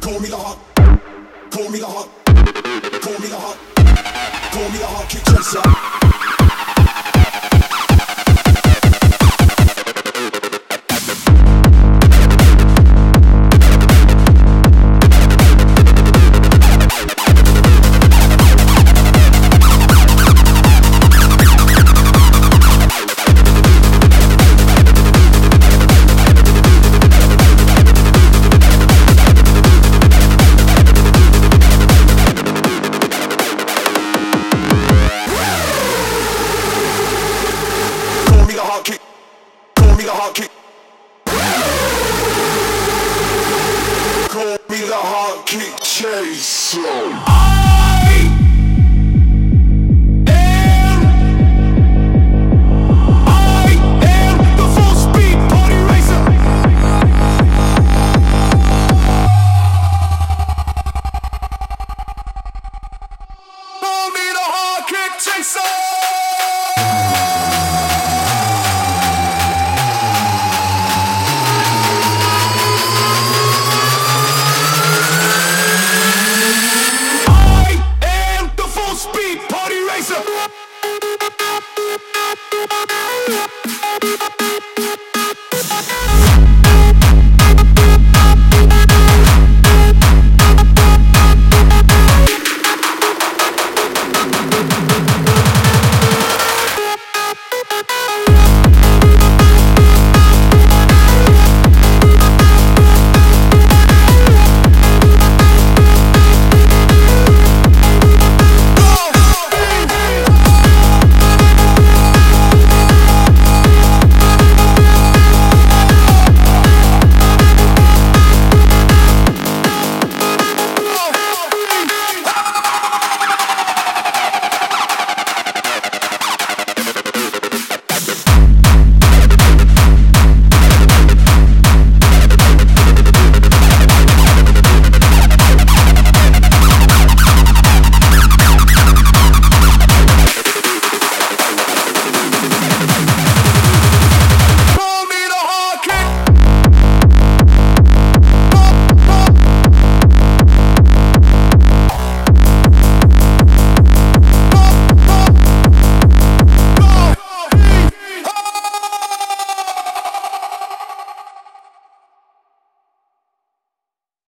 Call me the hot, call me the hot, call me the hot, call me the hot kick chaser. Call me the hot kick. Call me the hot kick chaser.